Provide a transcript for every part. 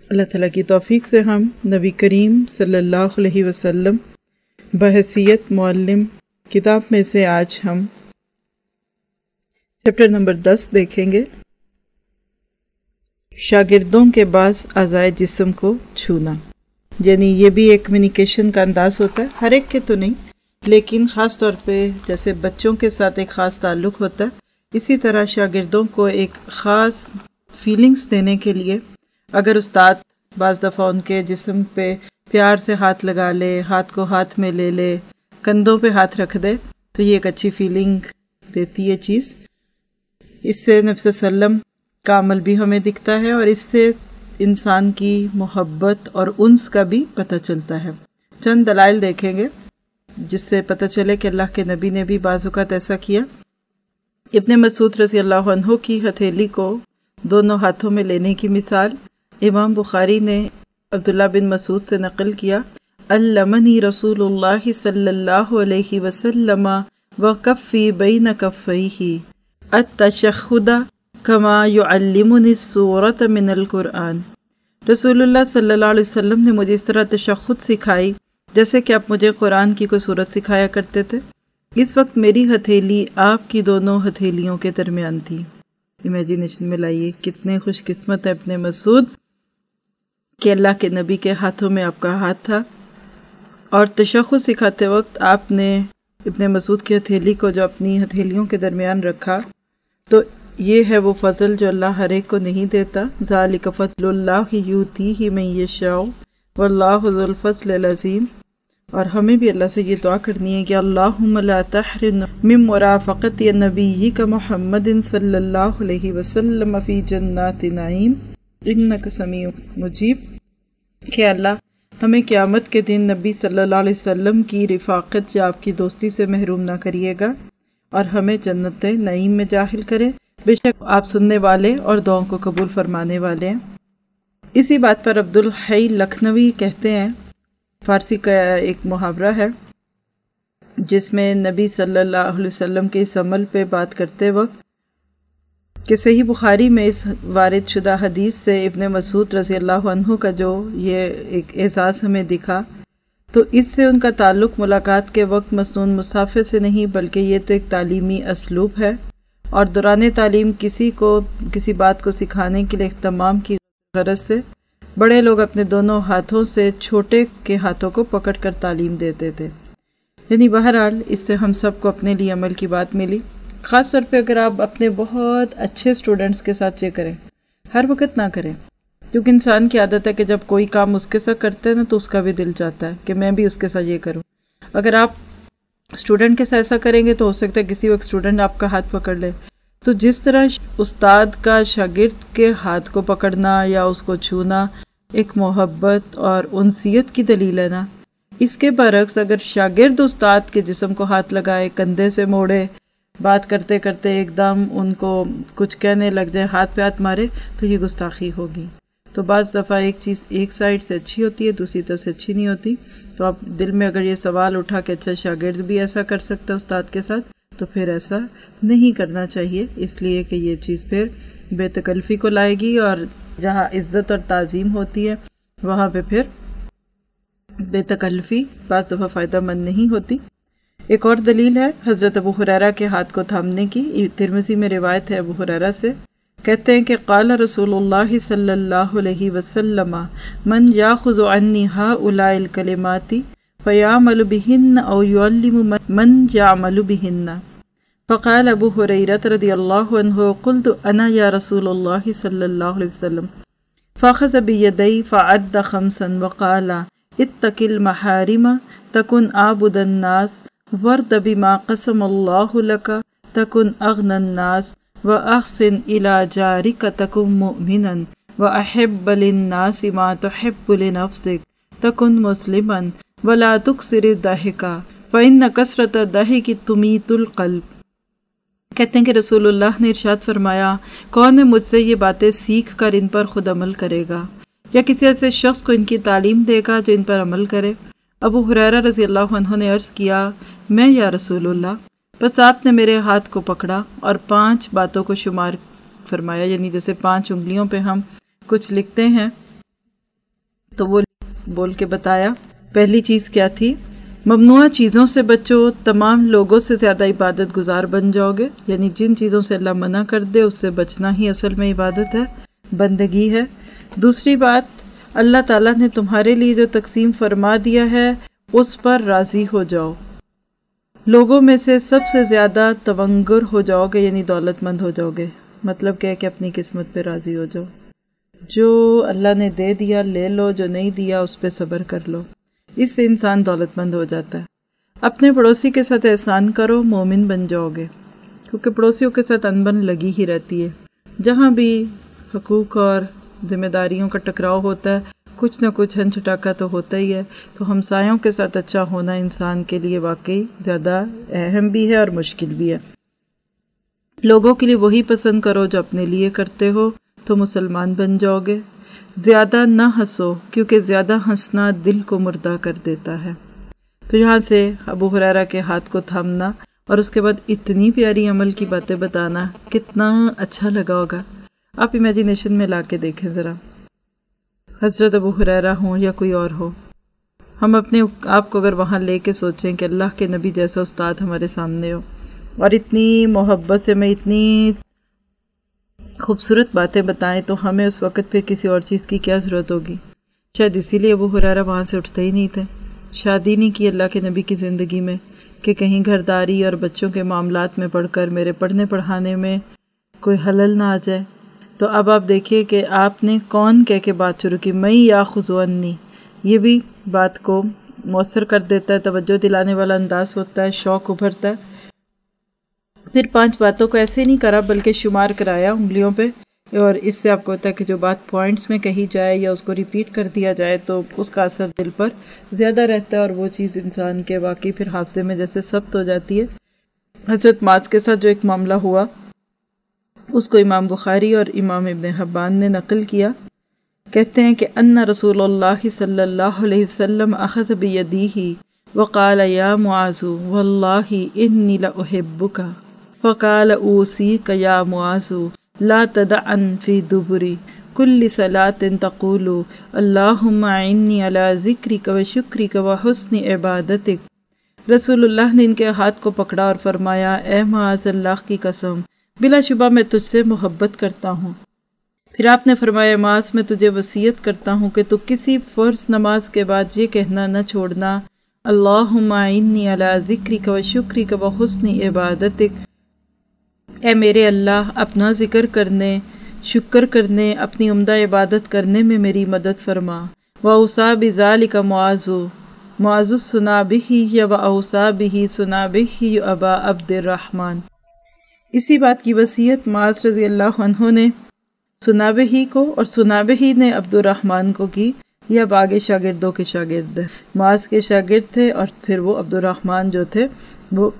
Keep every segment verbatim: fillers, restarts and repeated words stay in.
اللہ تعالیٰ کی توفیق سے ہم نبی کریم صلی اللہ علیہ وسلم بحیثیت معلم کتاب میں سے آج ہم چیپٹر نمبر دس دیکھیں گے، شاگردوں کے بعض اعضائے جسم کو چھونا۔ یعنی یہ بھی ایک کمیونیکیشن کا انداز ہوتا ہے، ہر ایک کے تو نہیں، لیکن خاص طور پہ جیسے بچوں کے ساتھ ایک خاص تعلق ہوتا ہے، اسی طرح شاگردوں کو ایک خاص فیلنگز دینے کے لیے اگر استاد بعض دفعہ ان کے جسم پہ پیار سے ہاتھ لگا لے، ہاتھ کو ہاتھ میں لے لے، کندھوں پہ ہاتھ رکھ دے، تو یہ ایک اچھی فیلنگ دیتی ہے چیز۔ اس سے نبی صلی اللہ علیہ وسلم کا عمل بھی ہمیں دکھتا ہے، اور اس سے انسان کی محبت اور انس کا بھی پتہ چلتا ہے۔ چند دلائل دیکھیں گے جس سے پتہ چلے کہ اللہ کے نبی نے بھی بعض اوقات ایسا کیا۔ ابن مسعود رضی اللہ عنہ کی ہتھیلی کو دونوں ہاتھوں میں لینے کی مثال امام بخاری نے عبداللہ بن مسعود سے نقل کیا، علمنی رسول اللہ صلی اللہ علیہ وسلم وکفی بین کفیہ التشہد کما یعلمنی السورۃ من القرآن۔ رسول اللہ صلی اللہ علیہ وسلم نے مجھے اس طرح تشہد سکھائی جیسے کہ آپ مجھے قرآن کی کوئی سورت سکھایا کرتے تھے۔ اس وقت میری ہتھیلی آپ کی دونوں ہتھیلیوں کے درمیان تھی۔ امیجینیشن میں لائیے کتنے خوش قسمت ہے ابن مسعود کہ اللہ کے نبی کے ہاتھوں میں آپ کا ہاتھ تھا، اور تشہد سکھاتے وقت آپ نے ابن مسعود کی ہتھیلی کو جو اپنی ہتھیلیوں کے درمیان رکھا، تو یہ ہے وہ فضل جو اللہ ہر ایک کو نہیں دیتا۔ ذالک فضل اللہ یؤتیہ من یشاء واللہ ذو الفضل العظیم۔ اور ہمیں بھی اللہ سے یہ دعا کرنی ہے کہ اللہم لا تحرمنا من مرافقت نبیک محمد صلی اللہ علیہ وسلم فی جنات نعیم انک سمیع مجیب، کہ اللہ ہمیں قیامت کے دن نبی صلی اللہ علیہ وسلم کی رفاقت یا آپ کی دوستی سے محروم نہ کریے گا، اور ہمیں جنت نعیم میں داخل کرے۔ بے شک آپ سننے والے اور دعاؤں کو قبول فرمانے والے ہیں۔ اسی بات پر عبد الحی لکھنوی کہتے ہیں، فارسی کا ایک محاورہ ہے جس میں نبی صلی اللہ علیہ وسلم کے اس عمل پہ بات کرتے وقت کہ صحیح بخاری میں اس وارد شدہ حدیث سے ابن مسعود رضی اللہ عنہ کا جو یہ ایک اعزاز ہمیں دکھا، تو اس سے ان کا تعلق ملاقات کے وقت مسنون مصافحے سے نہیں، بلکہ یہ تو ایک تعلیمی اسلوب ہے، اور دوران تعلیم کسی کو کسی بات کو سکھانے کے لیے اہتمام کی غرض سے بڑے لوگ اپنے دونوں ہاتھوں سے چھوٹے کے ہاتھوں کو پکڑ کر تعلیم دیتے تھے۔ یعنی بہرحال اس سے ہم سب کو اپنے لیے عمل کی بات ملی۔ خاص طور پہ اگر آپ اپنے بہت اچھے اسٹوڈنٹس کے ساتھ یہ کریں، ہر وقت نہ کریں، کیونکہ انسان کی عادت ہے کہ جب کوئی کام اس کے ساتھ کرتے ہیں نا تو اس کا بھی دل چاہتا ہے کہ میں بھی اس کے ساتھ یہ کروں۔ اگر آپ اسٹوڈنٹ کے ساتھ ایسا کریں گے تو ہو سکتا ہے کسی وقت اسٹوڈنٹ آپ کا ہاتھ پکڑ لے۔ تو جس طرح استاد کا شاگرد کے ہاتھ کو پکڑنا یا اس کو چھونا ایک محبت اور انسیت کی دلیل ہے نا، اس کے برعکس اگر شاگرد استاد کے جسم کو ہاتھ لگائے، کندھے سے موڑے، بات کرتے کرتے ایک دم ان کو کچھ کہنے لگ جائے، ہاتھ پہ ہاتھ مارے، تو یہ گستاخی ہوگی۔ تو بعض دفعہ ایک چیز ایک سائڈ سے اچھی ہوتی ہے، دوسری طرف سے اچھی نہیں ہوتی۔ تو آپ دل میں اگر یہ سوال اٹھا کہ اچھا شاگرد بھی ایسا کر سکتا ہے استاد کے ساتھ، تو پھر ایسا نہیں کرنا چاہیے، اس لیے کہ یہ چیز پھر بے تکلفی کو لائے گی، اور جہاں عزت اور تعظیم ہوتی ہے وہاں پہ پھر بے تکلفی بعض دفعہ فائدہ مند نہیں ہوتی۔ ایک اور دلیل ہے حضرت ابو ہریرہ کے ہاتھ کو تھامنے کی، ترمذی میں روایت ہے ابو ہریرہ سے، کہتے ہیں کہ قال رسول اللہ صلی اللہ علیہ وسلم من یاخذ عنی ہؤلاء الکلمات فیعمل بہن او یعلم من یعمل بہن۔ فقال ابو ہریرہ رضی اللہ عنہ قلت انا یا رسول اللہ صلی اللہ علیہ وسلم، فاخذ بیدی فعد خمسا وقال اتق المحارم تکن عابد الناس ورد بما قسم اللہ لک تکن اغنى الناس وأحسن إلى جارك تكن مؤمنا وأحب للناس ما تحب لنفسك تكن مسلما ولا تكثر الضحك فإن كثرة الضحك تميت القلب۔ کہتے ہیں کہ رسول اللہ نے ارشاد فرمایا، کون ہے مجھ سے یہ باتیں سیکھ کر ان پر خود عمل کرے گا، یا کسی ایسے شخص کو ان کی تعلیم دے گا جو ان پر عمل کرے؟ ابو ہریرہ رضی اللہ عنہ نے عرض کیا، میں یا رسول اللہ؟ بس آپ نے میرے ہاتھ کو پکڑا اور پانچ باتوں کو شمار فرمایا، یعنی جیسے پانچ انگلیوں پہ ہم کچھ لکھتے ہیں تو وہ بول کے بتایا پہلی چیز کیا تھی، ممنوع چیزوں سے بچو، تمام لوگوں سے زیادہ عبادت گزار بن جاؤ گے، یعنی جن چیزوں سے اللہ منع کر دے اس سے بچنا ہی اصل میں عبادت ہے، بندگی ہے۔ دوسری بات، اللہ تعالیٰ نے تمہارے لیے جو تقسیم فرما دیا ہے اس پر راضی ہو جاؤ، لوگوں میں سے سب سے زیادہ تونگر ہو جاؤ گے، یعنی دولت مند ہو جاؤ گے، مطلب کیا ہے کہ اپنی قسمت پہ راضی ہو جاؤ، جو اللہ نے دے دیا لے لو، جو نہیں دیا اس پہ صبر کر لو، اس سے انسان دولت مند ہو جاتا ہے۔ اپنے پڑوسی کے ساتھ احسان کرو، مومن بن جاؤ گے، کیونکہ پڑوسیوں کے ساتھ انبن لگی ہی رہتی ہے، جہاں بھی حقوق اور ذمہ داریوں کا ٹکراؤ ہوتا ہے کچھ نہ کچھ ہن چھٹاکا تو ہوتا ہی ہے، تو ہمسایوں کے ساتھ اچھا ہونا انسان کے لیے واقعی زیادہ اہم بھی ہے اور مشکل بھی ہے۔ لوگوں کے لیے وہی پسند کرو جو اپنے لیے کرتے ہو، تو مسلمان بن جاؤ گے۔ زیادہ نہ ہنسو، کیونکہ زیادہ ہنسنا دل کو مردہ کر دیتا ہے۔ تو یہاں سے ابو ہریرہ کے ہاتھ کو تھامنا اور اس کے بعد اتنی پیاری عمل کی باتیں بتانا کتنا اچھا لگا ہوگا۔ آپ امیجینیشن میں لا کے دیکھیں ذرا، حضرت ابو ہریرہ ہوں یا کوئی اور ہو، ہم اپنے آپ کو اگر وہاں لے کے سوچیں کہ اللہ کے نبی جیسا استاد ہمارے سامنے ہو اور اتنی محبت سے میں اتنی خوبصورت باتیں بتائیں، تو ہمیں اس وقت پھر کسی اور چیز کی کیا ضرورت ہوگی؟ شاید اسی لیے ابو ہریرہ وہاں سے اٹھتے ہی نہیں تھے۔ شادی نہیں کی اللہ کے نبی کی زندگی میں کہ کہیں گھرداری اور بچوں کے معاملات میں پڑھ کر میرے پڑھنے پڑھانے میں کوئی خلل نہ آ جائے۔ تو اب آپ دیکھیے کہ آپ نے کون کہہ کے بات شروع کی، میں یا خذونی، یہ بھی بات کو مؤثر کر دیتا ہے، توجہ دلانے والا انداز ہوتا ہے، شوق ابھرتا ہے۔ پھر پانچ باتوں کو ایسے نہیں کرا بلکہ شمار کرایا انگلیوں پہ، اور اس سے آپ کو ہوتا ہے کہ جو بات پوائنٹس میں کہی جائے یا اس کو ریپیٹ کر دیا جائے تو اس کا اثر دل پر زیادہ رہتا ہے، اور وہ چیز انسان کے واقعی پھر حافظے میں جیسے ثبت ہو جاتی ہے۔ حضرت معاذ کے ساتھ جو ایک معاملہ ہوا اس کو امام بخاری اور امام ابن حبان نے نقل کیا، کہتے ہیں کہ ان رسول اللہ صلی اللہ علیہ وسلم اخذ بیدیہ وقال یا معاذ واللہ انی لأحبک فقال اوصیک یا معاذ لا تدعن فی دبر کل صلاة تقول اللہم اعنی علی ذکرک و شکرک و حسن عبادتک۔ رسول اللہ نے ان کے ہاتھ کو پکڑا اور فرمایا، اے معاذ، اللہ کی قسم، بلا شبہ میں تجھ سے محبت کرتا ہوں۔ پھر آپ نے فرمایا، معاذ، میں تجھے وصیت کرتا ہوں کہ تو کسی فرض نماز کے بعد یہ کہنا نہ چھوڑنا، اللہم اعنی علی ذکرک و شکرک و حسن عبادتک، اے میرے اللہ، اپنا ذکر کرنے، شکر کرنے، اپنی عمدہ عبادت کرنے میں میری مدد فرما۔ وَأَوْصَى بِذَلِكَ مُعَاذُ معاذ سنا بِهِ وَأَوْصَى بِهِ سنا بِهِ ابا عبد الرحمن۔ اسی بات کی وصیت معاذ رضی اللہ عنہ نے سنابہی کو اور سنابہی نے عبد الرحمن کو کی، یہ اب آگے شاگردوں کے شاگرد ہیں، معاذ کے شاگرد تھے اور پھر وہ عبد الرحمن جو تھے وہ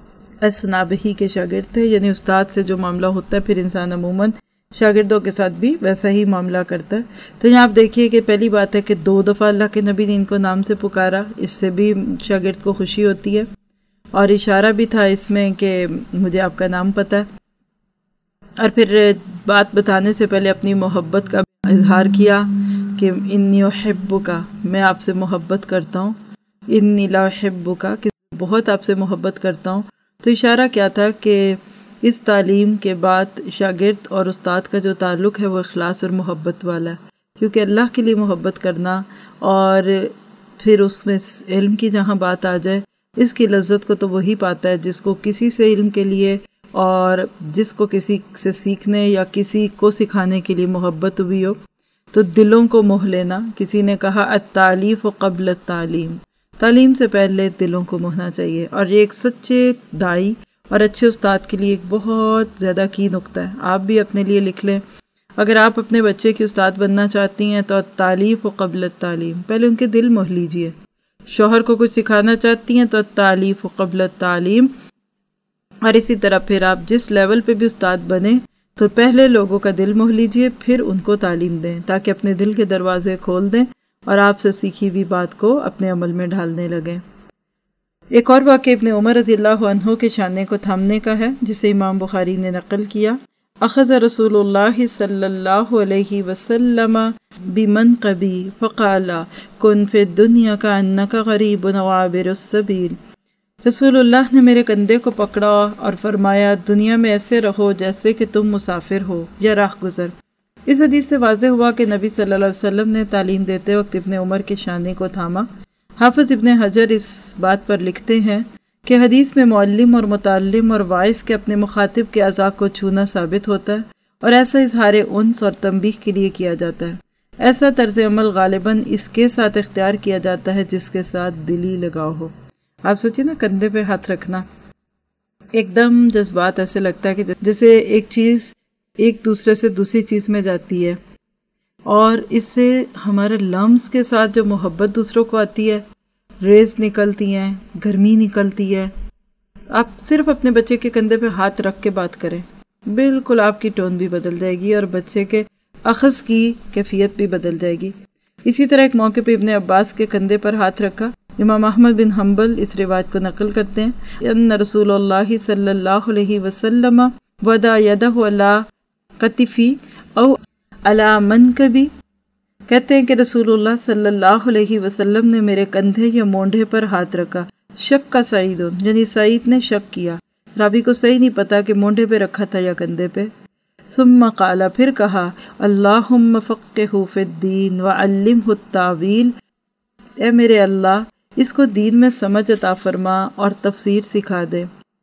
سنابہی کے شاگرد تھے، یعنی استاد سے جو معاملہ ہوتا ہے پھر انسان عموماً شاگردوں کے ساتھ بھی ویسا ہی معاملہ کرتا ہے۔ تو یہاں آپ دیکھیے کہ پہلی بات ہے کہ دو دفعہ اللہ کے نبی نے ان کو نام سے پکارا، اس سے بھی شاگرد کو خوشی ہوتی ہے، اور اشارہ بھی تھا اس میں کہ مجھے آپ کا نام پتہ ہے، اور پھر بات بتانے سے پہلے اپنی محبت کا اظہار کیا کہ انی احبک، میں آپ سے محبت کرتا ہوں، انی لا احبک، کہ بہت آپ سے محبت کرتا ہوں۔ تو اشارہ کیا تھا کہ اس تعلیم کے بعد شاگرد اور استاد کا جو تعلق ہے وہ اخلاص اور محبت والا ہے، کیونکہ اللہ کے لیے محبت کرنا اور پھر اس میں علم کی جہاں بات آ جائے، اس کی لذت کو تو وہی پاتا ہے جس کو کسی سے علم کے لیے اور جس کو کسی سے سیکھنے یا کسی کو سکھانے کے لیے محبت ہوئی ہو۔ تو دلوں کو موہ لینا، کسی نے کہا التعلیف قبل التعلیم، تعلیم سے پہلے دلوں کو موہنا چاہیے، اور یہ ایک سچے دائی اور اچھے استاد کے لیے ایک بہت زیادہ کی نقطہ ہے۔ آپ بھی اپنے لیے لکھ لیں، اگر آپ اپنے بچے کی استاد بننا چاہتی ہیں تو التعلیف قبل التعلیم، پہلے ان کے دل موہ لیجیے۔ شوہر کو کچھ سکھانا چاہتی ہیں تو التعلیف قبل التعلیم، اور اسی طرح پھر آپ جس لیول پہ بھی استاد بنے تو پہلے لوگوں کا دل موہ لیجیے، پھر ان کو تعلیم دیں، تاکہ اپنے دل کے دروازے کھول دیں اور آپ سے سیکھی ہوئی بات کو اپنے عمل میں ڈھالنے لگیں۔ ایک اور واقعہ ابن عمر رضی اللہ عنہ کے شانے کو تھامنے کا ہے، جسے امام بخاری نے نقل کیا۔ اخذ رسول اللہ صلی اللہ علیہ وسلم بمنقبی فقال کن فی الدنیا کأنک غریب وعابر السبیل، رسول اللہ نے میرے کندھے کو پکڑا اور فرمایا دنیا میں ایسے رہو جیسے کہ تم مسافر ہو یا راہ گزر۔ اس حدیث سے واضح ہوا کہ نبی صلی اللہ علیہ وسلم نے تعلیم دیتے وقت ابن عمر کے شانے کو تھاما۔ حافظ ابن حجر اس بات پر لکھتے ہیں کہ حدیث میں معلم اور متعلم اور واعظ کے اپنے مخاطب کے اعضاء کو چھونا ثابت ہوتا ہے، اور ایسا اظہار انس اور تنبیہ کے لیے کیا جاتا ہے۔ ایسا طرز عمل غالباً اس کے ساتھ اختیار کیا جاتا ہے جس کے ساتھ دلی لگاؤ ہو۔ آپ سوچیں نا، کندھے پہ ہاتھ رکھنا، ایک دم جذبات ایسے لگتا ہے کہ جیسے ایک چیز ایک دوسرے سے دوسری چیز میں جاتی ہے، اور اس سے ہمارے لمس کے ساتھ جو محبت دوسروں کو آتی ہے، ریز نکلتی ہیں، گرمی نکلتی ہے۔ آپ صرف اپنے بچے کے کندھے پہ ہاتھ رکھ کے بات کریں، بالکل آپ کی ٹون بھی بدل جائے گی اور بچے کے اخذ کی کیفیت بھی بدل جائے گی۔ اسی طرح ایک موقع پہ ابن عباس کے کندھے پر ہاتھ رکھا۔ امام احمد بن حنبل اس روایت کو نقل کرتے ہیں ان رسول اللہ صلی اللہ علیہ وسلم وضع یدہ علی کتفی او علی منکبی، کہتے ہیں کہ رسول اللہ صلی اللہ علیہ وسلم نے میرے کندھے یا مونڈھے پر ہاتھ رکھا۔ شک کا سعید، یعنی سعید نے شک کیا، راوی کو صحیح نہیں پتا کہ مونڈھے پہ رکھا تھا یا کندھے پہ۔ ثم قال، پھر کہا اللہم فقہہ فی الدین وعلمہ التاویل، اے میرے اللہ اس کو دین میں سمجھ عطا فرما اور تفسیر سکھا دے۔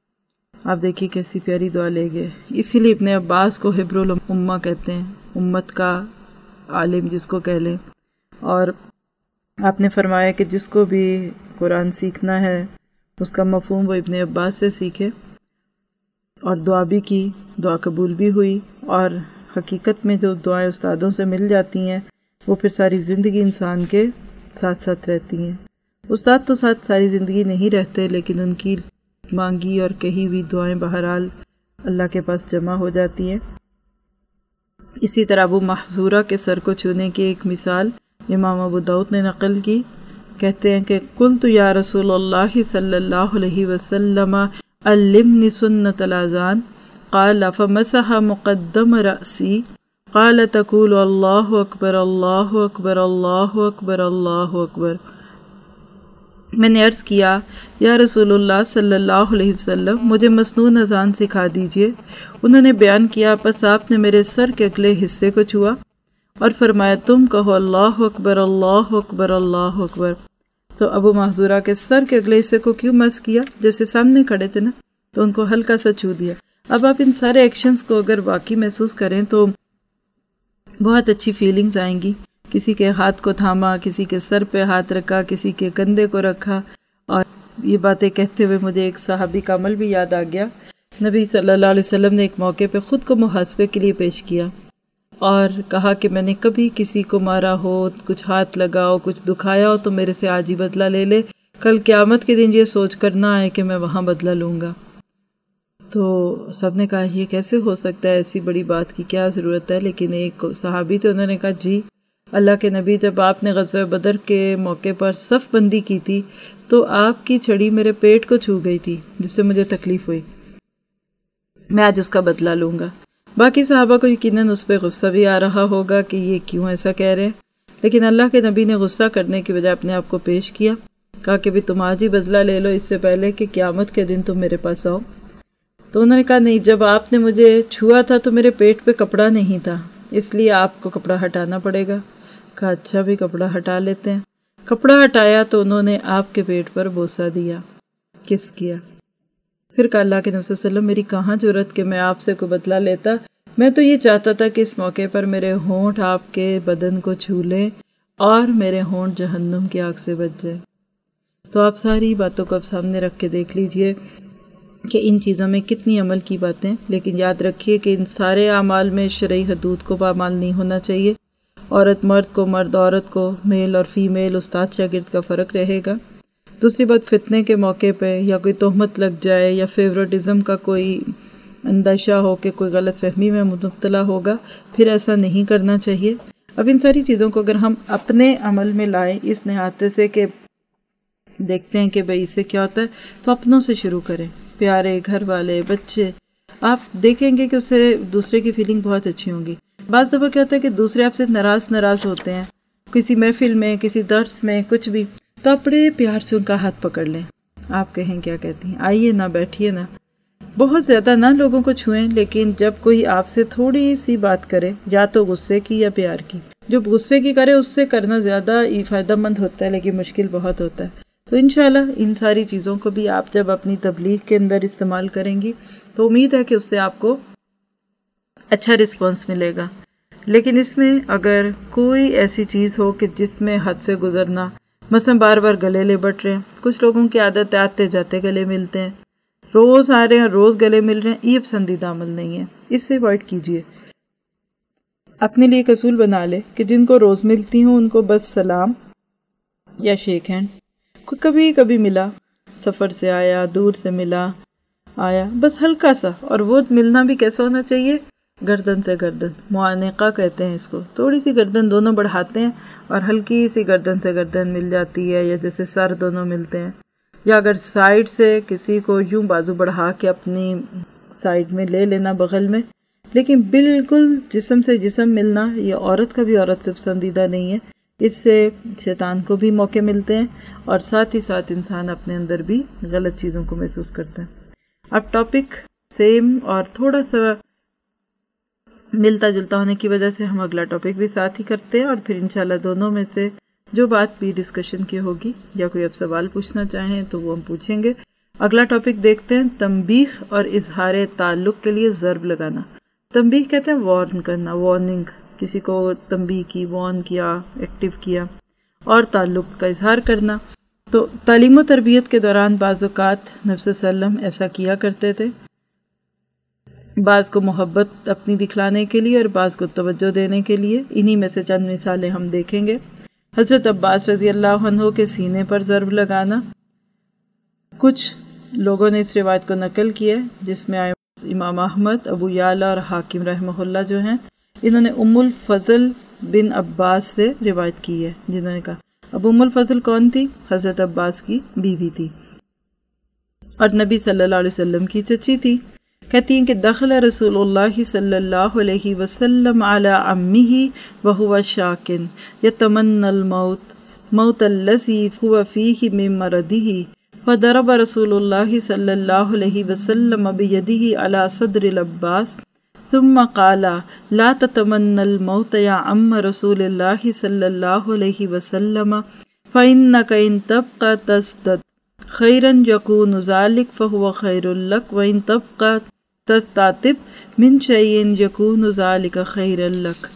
آپ دیکھیے کیسی پیاری دعا لے گئے۔ اسی لیے ابن عباس کو حبر الامہ کہتے ہیں، امت کا عالم جس کو کہہ لیں۔ اور آپ نے فرمایا کہ جس کو بھی قرآن سیکھنا ہے اس کا مفہوم وہ ابن عباس سے سیکھے، اور دعا بھی کی، دعا قبول بھی ہوئی، اور حقیقت میں جو دعائیں استادوں سے مل جاتی ہیں وہ پھر ساری زندگی انسان کے ساتھ ساتھ رہتی ہیں۔ استاد تو ساتھ ساری زندگی نہیں رہتے، لیکن ان کی مانگی اور کہی ہوئی دعائیں بہرحال اللہ کے پاس جمع ہو جاتی ہیں۔ اسی طرح ابو محذورہ کے سر کو چھونے کی ایک مثال امام ابو داؤد نے نقل کی، کہتے ہیں کہ قلت یا رسول اللہ صلی اللہ علیہ وسلم علمنی سنت الاذان قال فمسح مقدم رأسی قال تقول اللہ اکبر اللہ اکبر اللہ اکبر اللہ اکبر۔ میں نے عرض کیا یا رسول اللہ صلی اللہ علیہ وسلم مجھے مسنون اذان سکھا دیجئے۔ انہوں نے بیان کیا، پس آپ نے میرے سر کے اگلے حصے کو چھوا اور فرمایا تم کہو اللہ اکبر اللہ اکبر اللہ اکبر۔ تو ابو محذورہ کے سر کے اگلے حصے کو کیوں مس کیا؟ جیسے سامنے کھڑے تھے نا، تو ان کو ہلکا سا چھو دیا۔ اب آپ ان سارے ایکشنز کو اگر واقعی محسوس کریں تو بہت اچھی فیلنگز آئیں گی۔ کسی کے ہاتھ کو تھاما، کسی کے سر پہ ہاتھ رکھا، کسی کے کندھے کو رکھا، اور یہ باتیں کہتے ہوئے مجھے ایک صحابی کا عمل بھی یاد آ گیا۔ نبی صلی اللہ علیہ وسلم نے ایک موقع پہ خود کو محاسبے کے لیے پیش کیا اور کہا کہ میں نے کبھی کسی کو مارا ہو، کچھ ہاتھ لگا ہو، کچھ دکھایا ہو تو میرے سے آج ہی بدلہ لے لے، کل قیامت کے دن یہ سوچ کر نہ آئے کہ میں وہاں بدلہ لوں گا۔ تو سب نے کہا یہ کیسے ہو سکتا ہے، ایسی بڑی بات کی کیا ضرورت ہے؟ لیکن ایک صحابی تھے، انہوں نے کہا جی اللہ کے نبی، جب آپ نے غزوہ بدر کے موقع پر صف بندی کی تھی تو آپ کی چھڑی میرے پیٹ کو چھو گئی تھی جس سے مجھے تکلیف ہوئی، میں آج اس کا بدلہ لوں گا۔ باقی صحابہ کو یقیناً اس پہ غصہ بھی آ رہا ہوگا کہ یہ کیوں ایسا کہہ رہے ہیں، لیکن اللہ کے نبی نے غصہ کرنے کی بجائے اپنے آپ کو پیش کیا، کہا کہ بھی تم آج ہی بدلہ لے لو اس سے پہلے کہ قیامت کے دن تم میرے پاس آؤ۔ تو انہوں نے کہا نہیں، جب آپ نے مجھے چھوا تھا تو میرے پیٹ پہ کپڑا نہیں تھا، اس لیے آپ کو کپڑا ہٹانا پڑے گا۔ کہا اچھا بھی کپڑا ہٹا لیتے ہیں۔ کپڑا ہٹایا تو انہوں نے آپ کے پیٹ پر بوسہ دیا، کس کیا۔ پھر کہا اللہ کے نبی صلی اللہ علیہ وسلم میری کہاں جرت کہ میں آپ سے کوئی بدلہ لیتا، میں تو یہ چاہتا تھا کہ اس موقع پر میرے ہونٹ آپ کے بدن کو چھو لیں اور میرے ہونٹ جہنم کی آگ سے بچ جائے۔ تو آپ ساری باتوں کو اب سامنے رکھ کے دیکھ لیجئے کہ ان چیزوں میں کتنی عمل کی باتیں، لیکن یاد رکھیے کہ ان سارے اعمال میں شرعی حدود کو پامال نہیں ہونا چاہیے۔ عورت مرد کو، مرد عورت کو، میل اور فیمیل، استاد شاگرد کا فرق رہے گا۔ دوسری بات، فتنے کے موقع پہ یا کوئی تہمت لگ جائے یا فیورٹزم کا کوئی اندیشہ ہو کہ کوئی غلط فہمی میں مبتلا ہوگا، پھر ایسا نہیں کرنا چاہیے۔ اب ان ساری چیزوں کو اگر ہم اپنے عمل میں لائیں اس نہاتے سے کہ دیکھتے ہیں کہ بھئی اس سے کیا ہوتا ہے، تو اپنوں سے شروع کریں، پیارے گھر والے، بچے، آپ دیکھیں گے کہ اسے دوسرے کی فیلنگ بہت اچھی ہوں گی۔ بعض دفعہ کیا ہوتا ہے کہ دوسرے آپ سے ناراض ناراض ہوتے ہیں کسی محفل میں، کسی درس میں، کچھ بھی، تو آپ بڑے پیار سے ان کا ہاتھ پکڑ لیں، آپ کہیں کیا کہتی ہیں، آئیے نا، بیٹھیے نا۔ بہت زیادہ نہ لوگوں کو چھوئیں، لیکن جب کوئی آپ سے تھوڑی سی بات کرے، یا تو غصے کی یا پیار کی، جو غصے کی کرے اس سے کرنا زیادہ فائدہ مند ہوتا ہے، لیکن مشکل بہت ہوتا ہے۔ تو انشاءاللہ ان ساری چیزوں کو بھی آپ جب اپنی تبلیغ کے اندر استعمال کریں گی تو امید ہے کہ اس سے آپ کو اچھا رسپانس ملے گا۔ لیکن اس میں اگر کوئی ایسی چیز ہو کہ جس میں حد سے گزرنا، مثلا بار بار گلے لپٹ رہے ہیں، کچھ لوگوں کی عادت ہے آتے جاتے گلے ملتے ہیں، روز آ رہے ہیں روز گلے مل رہے ہیں، یہ پسندیدہ عمل نہیں ہے، اس سے اوائڈ کیجیے۔ اپنے لیے ایک اصول بنا لے کہ جن کو روز ملتی ہوں ان کو بس سلام یا شیک ہینڈ، کوئی کبھی کبھی ملا، سفر سے آیا، دور سے ملا آیا، بس ہلکا سا، اور وہ ملنا بھی کیسا ہونا چاہیے، گردن سے گردن، معانقہ کہتے ہیں اس کو، تھوڑی سی گردن دونوں بڑھاتے ہیں اور ہلکی سی گردن سے گردن مل جاتی ہے، یا جیسے سر دونوں ملتے ہیں، یا اگر سائیڈ سے کسی کو یوں بازو بڑھا کے اپنی سائیڈ میں لے لینا بغل میں، لیکن بالکل جسم سے جسم ملنا یہ عورت کا بھی عورت سے پسندیدہ نہیں ہے، اس سے شیطان کو بھی موقع ملتے ہیں اور ساتھ ہی ساتھ انسان اپنے اندر بھی غلط چیزوں کو محسوس کرتا ہے۔ اب ٹاپک سیم اور تھوڑا سا ملتا جلتا ہونے کی وجہ سے ہم اگلا ٹاپک بھی ساتھ ہی کرتے ہیں، اور پھر انشاءاللہ دونوں میں سے جو بات بھی ڈسکشن کی ہوگی یا کوئی اب سوال پوچھنا چاہیں تو وہ ہم پوچھیں گے۔ اگلا ٹاپک دیکھتے ہیں، تنبیہ اور اظہار تعلق کے لیے ضرب لگانا۔ تنبیہ کہتے ہیں وارن کرنا، وارننگ، کسی کو تنبیہ کی، وارن کیا، ایکٹیو کیا، اور تعلق کا اظہار کرنا۔ تو تعلیم و تربیت کے دوران بعض اوقات نبی صلی اللہ علیہ وسلم ایسا کیا کرتے تھے، بعض کو محبت اپنی دکھلانے کے لیے اور بعض کو توجہ دینے کے لیے۔ انہی میں سے چند مثالیں ہم دیکھیں گے۔ حضرت عباس رضی اللہ عنہ کے سینے پر ضرب لگانا، کچھ لوگوں نے اس روایت کو نقل کیا ہے جس میں امام احمد، ابو یعلا اور حاکم رحمہ اللہ جو ہیں، انہوں نے ام الفضل بن عباس سے روایت کی ہے، جنہوں نے کہا، اب ام الفضل کون تھی؟ حضرت عباس کی بیوی تھی اور نبی صلی اللہ علیہ وسلم کی چچی تھی۔ کہتی ہیں کہ دخل رسول اللہ صلی اللہ علیہ وسلم علی عمہ وہو شاکن یتمنى الموت موت الذی هو فیہ من مرضہ فضرب رسول اللہ صلی اللہ علیہ وسلم بیدہ علی صدر العباس ثم قال لا تتمنى الموت یا عم رسول اللہ صلی اللہ علیہ وسلم فإنك إن تبقى تزدد خیرا یکون ذلك فهو خیر لک وإن تبقى تستعتب من شیء یکون ذلك خیر لک۔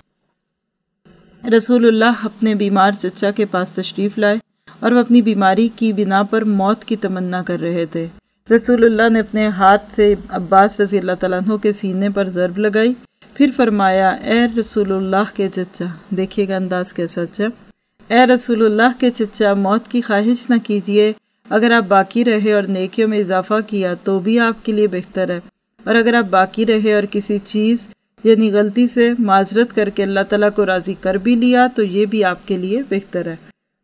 رسول اللہ اپنے بیمار چچا کے پاس تشریف لائے اور وہ اپنی بیماری کی بنا پر موت کی تمنا کر رہے تھے۔ رسول اللہ نے اپنے ہاتھ سے عباس رضی اللہ تعالیٰ عنہ کے سینے پر ضرب لگائی، پھر فرمایا، اے رسول اللہ کے چچا، دیکھیے گا انداز کیسا اچھا، اے رسول اللہ کے چچا، موت کی خواہش نہ کیجیے، اگر آپ باقی رہے اور نیکیوں میں اضافہ کیا تو بھی آپ کے لیے بہتر ہے، اور اگر آپ باقی رہے اور کسی چیز یعنی غلطی سے معذرت کر کے اللہ تعالیٰ کو راضی کر بھی لیا تو یہ بھی آپ کے لیے بہتر ہے۔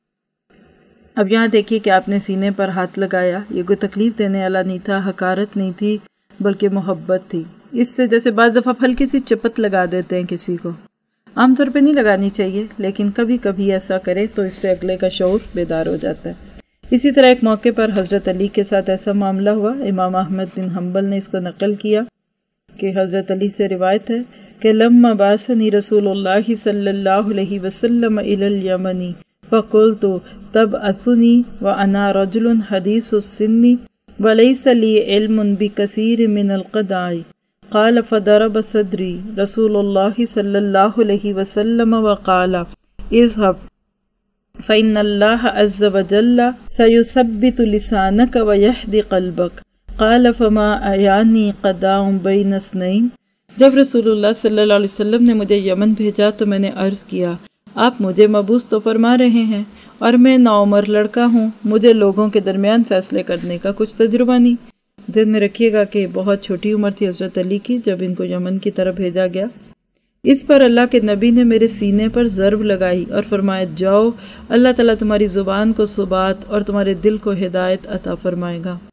اب یہاں دیکھیے کہ آپ نے سینے پر ہاتھ لگایا، یہ کوئی تکلیف دینے والا نہیں تھا، حقارت نہیں تھی، بلکہ محبت تھی۔ اس سے جیسے بعض دفعہ ہلکی سی چپت لگا دیتے ہیں کسی کو، عام طور پہ نہیں لگانی چاہیے، لیکن کبھی کبھی ایسا کرے تو اس سے اگلے کا شعور بیدار ہو جاتا ہے۔ اسی طرح ایک موقع پر حضرت علی کے ساتھ ایسا معاملہ ہوا، امام احمد بن حنبل نے اس کو نقل کیا کہ حضرت علی سے روایت ہے کہ لما بعثنی رسول اللہ صلی اللہ علیہ وسلم الی الیمن فقلت تبعثنی وانا رجل حدیث السن ولیس لی علم بکثیر من القضاء قال فضرب صدری رسول اللہ صلی اللہ علیہ وسلم وقال اذهب فإن اللہ عز وجل سيثبت لسانك ويهدي قلبك قال فما أعياني قضاء بين اثنين۔ جب رسول اللہ صلی اللہ علیہ وسلم نے مجھے یمن بھیجا تو میں نے عرض کیا، آپ مجھے مبعوث تو فرما رہے ہیں اور میں نوعمر لڑکا ہوں، مجھے لوگوں کے درمیان فیصلے کرنے کا کچھ تجربہ نہیں۔ ذہن میں رکھیے گا کہ بہت چھوٹی عمر تھی حضرت علی کی جب ان کو یمن کی طرف بھیجا گیا۔ اس پر اللہ کے نبی نے میرے سینے پر ضرب لگائی اور فرمایا، جاؤ، اللہ تعالیٰ تمہاری زبان کو ثبات اور تمہارے دل کو ہدایت عطا فرمائے گا۔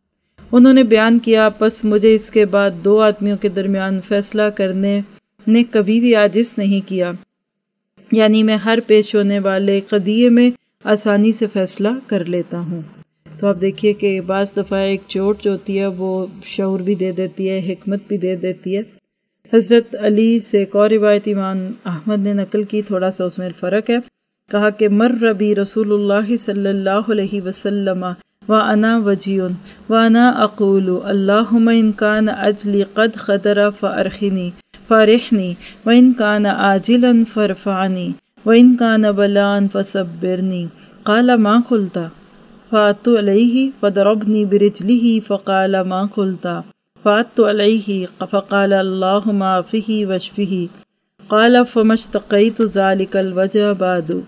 انہوں نے بیان کیا پس مجھے اس کے بعد دو آدمیوں کے درمیان فیصلہ کرنے نے کبھی بھی عاجز نہیں کیا، یعنی میں ہر پیش ہونے والے قضیے میں آسانی سے فیصلہ کر لیتا ہوں۔ تو آپ دیکھیے کہ بعض دفعہ ایک چوٹ جو ہوتی ہے وہ شعور بھی دے دیتی ہے، حکمت بھی دے دیتی ہے۔ حضرت علی سے ایک اور روایت امام احمد نے نقل کی، تھوڑا سا اس میں فرق ہے، کہا کہ مر بی رسول اللہ صلی اللہ علیہ وسلم وَأَنَا وَجِيٌّ وَأَنَا أَقُولُ اللَّهُمَّ إِنْ كَانَ أَجْلِي قَدْ خَدَرَ فَأَرْخِنِي فَارِحْنِي وَإِنْ كَانَ عَاجِلًا فَارْفَعْنِي وَإِنْ كَانَ بَلَاءً فَصَبِّرْنِي قَالَ مَا قُلْتَ فَأَتُّ عَلَيْهِ فَضَرَبْنِي بِرِجْلِهِ فَقَالَ مَا قُلْتَ فَأَتُّ عَلَيْهِ فَقَالَ اللَّهُمَّ عَافِهِ وَاشْفِهِ قَالَ فَمَا اشْتَقَيْتُ ذَلِكَ الْوَجْعَ بَعْدُ۔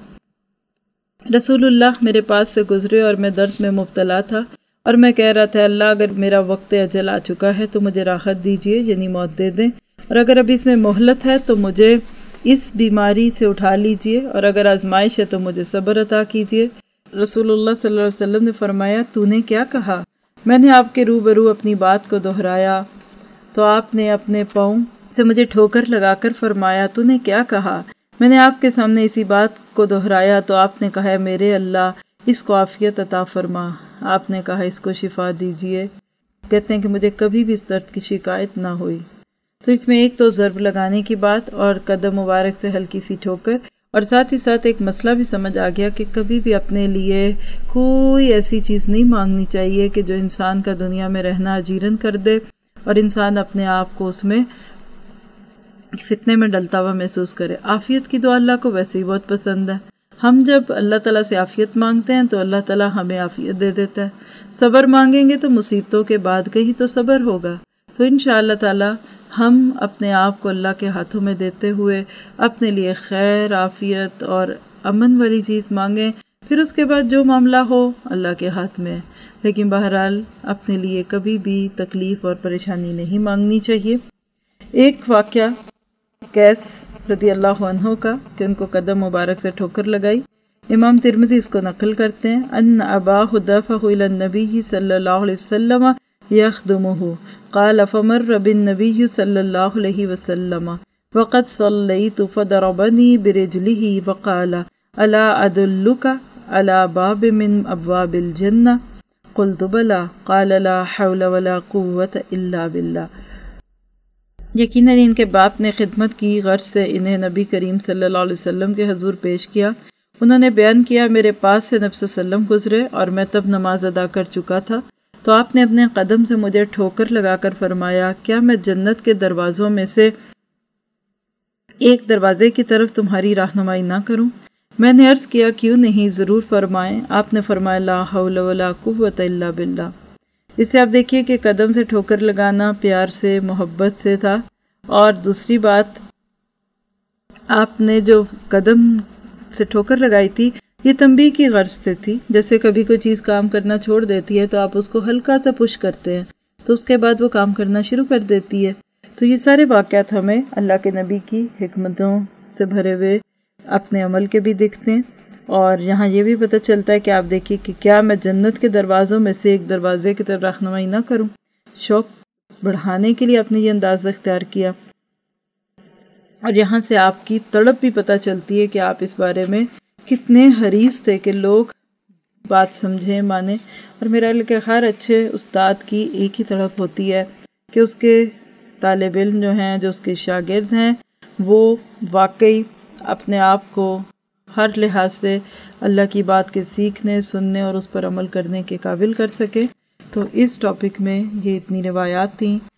رسول اللہ میرے پاس سے گزرے اور میں درد میں مبتلا تھا، اور میں کہہ رہا تھا اللہ اگر میرا وقت اجل آ چکا ہے تو مجھے راحت دیجیے، یعنی موت دے دیں، اور اگر اب اس میں مہلت ہے تو مجھے اس بیماری سے اٹھا لیجیے، اور اگر آزمائش ہے تو مجھے صبر عطا کیجیے۔ رسول اللہ صلی اللہ علیہ وسلم نے فرمایا تو نے کیا کہا؟ میں نے آپ کے روبرو اپنی بات کو دہرایا تو آپ نے اپنے پاؤں سے مجھے ٹھوکر لگا کر فرمایا تو نے کیا کہا؟ میں نے آپ کے سامنے اسی بات کو دہرایا تو آپ نے کہا میرے اللہ اس کو عافیت عطا فرما۔ آپ نے کہا اس کو شفا دیجیے۔ کہتے ہیں کہ مجھے کبھی بھی اس درد کی شکایت نہ ہوئی۔ تو اس میں ایک تو ضرب لگانے کی بات اور قدم مبارک سے ہلکی سی ٹھوکر، اور ساتھ ہی ساتھ ایک مسئلہ بھی سمجھ آ گیا کہ کبھی بھی اپنے لیے کوئی ایسی چیز نہیں مانگنی چاہیے کہ جو انسان کا دنیا میں رہنا اجیرن کر دے اور انسان اپنے آپ کو اس میں فتنے میں ڈلتا ہوا محسوس کرے۔ عافیت کی دعا اللہ کو ویسے ہی بہت پسند ہے۔ ہم جب اللہ تعالیٰ سے عافیت مانگتے ہیں تو اللہ تعالیٰ ہمیں عافیت دے دیتا ہے۔ صبر مانگیں گے تو مصیبتوں کے بعد کہیں تو صبر ہوگا۔ تو انشاءاللہ تعالیٰ ہم اپنے آپ کو اللہ کے ہاتھوں میں دیتے ہوئے اپنے لیے خیر، عافیت اور امن والی چیز مانگیں، پھر اس کے بعد جو معاملہ ہو اللہ کے ہاتھ میں۔ لیکن بہرحال اپنے لیے کبھی بھی تکلیف اور پریشانی نہیں مانگنی چاہیے۔ ایک واقعہ قیس رضی اللہ عنہ کا کہ ان کو قدم مبارک سے ٹھوکر لگائی، امام ترمذی اس کو نقل کرتے ہیں ان اباہ دفعہ الی النبی صلی اللہ علیہ وسلم یخدمہ قال فمر بالنبی صلی اللہ علیہ وسلم وقد صلیت فضربنی برجلہ وقال الا ادلک علی باب من ابواب الجنہ قلت بلی قال لا حول ولا قوة الا باللہ۔ یقیناً ان کے باپ نے خدمت کی غرض سے انہیں نبی کریم صلی اللہ علیہ وسلم کے حضور پیش کیا۔ انہوں نے بیان کیا میرے پاس سے نبی صلی اللہ علیہ وسلم گزرے اور میں تب نماز ادا کر چکا تھا، تو آپ نے اپنے قدم سے مجھے ٹھوکر لگا کر فرمایا کیا میں جنت کے دروازوں میں سے ایک دروازے کی طرف تمہاری رہنمائی نہ کروں؟ میں نے عرض کیا کیوں نہیں، ضرور فرمائیں۔ آپ نے فرمایا لا حول ولا قوة الا باللہ۔ اس سے آپ دیکھیے کہ قدم سے ٹھوکر لگانا پیار سے، محبت سے تھا، اور دوسری بات آپ نے جو قدم سے ٹھوکر لگائی تھی یہ تنبیہ کی غرض سے تھی۔ جیسے کبھی کوئی چیز کام کرنا چھوڑ دیتی ہے تو آپ اس کو ہلکا سا پش کرتے ہیں تو اس کے بعد وہ کام کرنا شروع کر دیتی ہے۔ تو یہ سارے واقعات ہمیں اللہ کے نبی کی حکمتوں سے بھرے ہوئے اپنے عمل کے بھی دکھتے ہیں، اور یہاں یہ بھی پتہ چلتا ہے کہ آپ دیکھیے کہ کیا میں جنت کے دروازوں میں سے ایک دروازے کی طرف رہنمائی نہ کروں۔ شوق بڑھانے کے لیے آپ نے یہ انداز اختیار کیا، اور یہاں سے آپ کی تڑپ بھی پتہ چلتی ہے کہ آپ اس بارے میں کتنے حریص تھے کہ لوگ بات سمجھیں، مانیں۔ اور میرا کہ ہر اچھے استاد کی ایک ہی تڑپ ہوتی ہے کہ اس کے طالب علم جو ہیں، جو اس کے شاگرد ہیں، وہ واقعی اپنے آپ کو ہر لحاظ سے اللہ کی بات کے سیکھنے، سننے اور اس پر عمل کرنے کے قابل کر سکے۔ تو اس ٹاپک میں یہ اتنی روایات تھیں۔